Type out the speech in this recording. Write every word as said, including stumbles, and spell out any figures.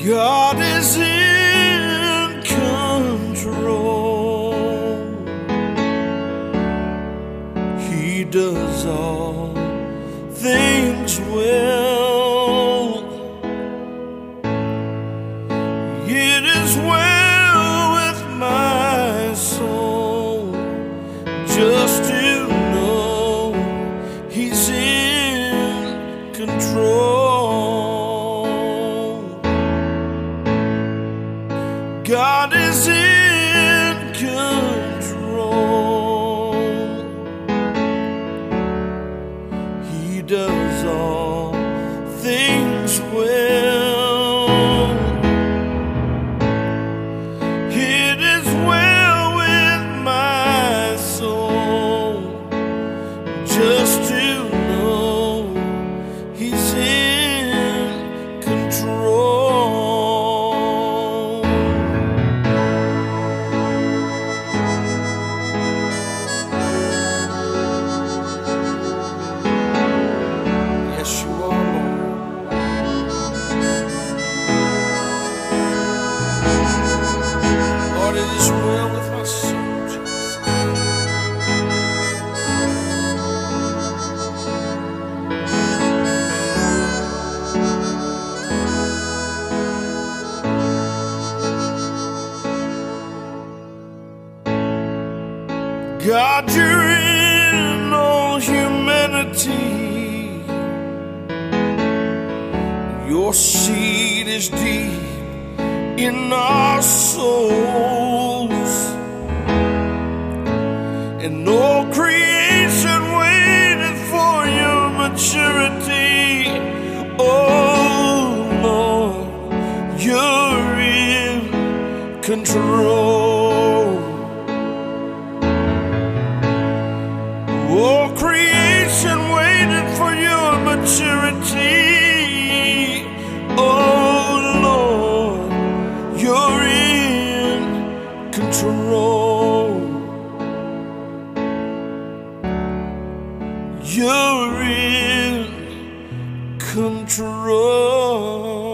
God is in control. He does all things well. It is well with my soul, just to know He's in control. God is in control. He does all things well. It is well with my soul, just to know He's in control. It is well with my soul, Jesus. God, you're in all humanity. Your seed is deep in our souls, and all creation waited for your maturity. Oh Lord, you're in control. All creation waited for your maturity. Oh Lord, you're in control. You're in control.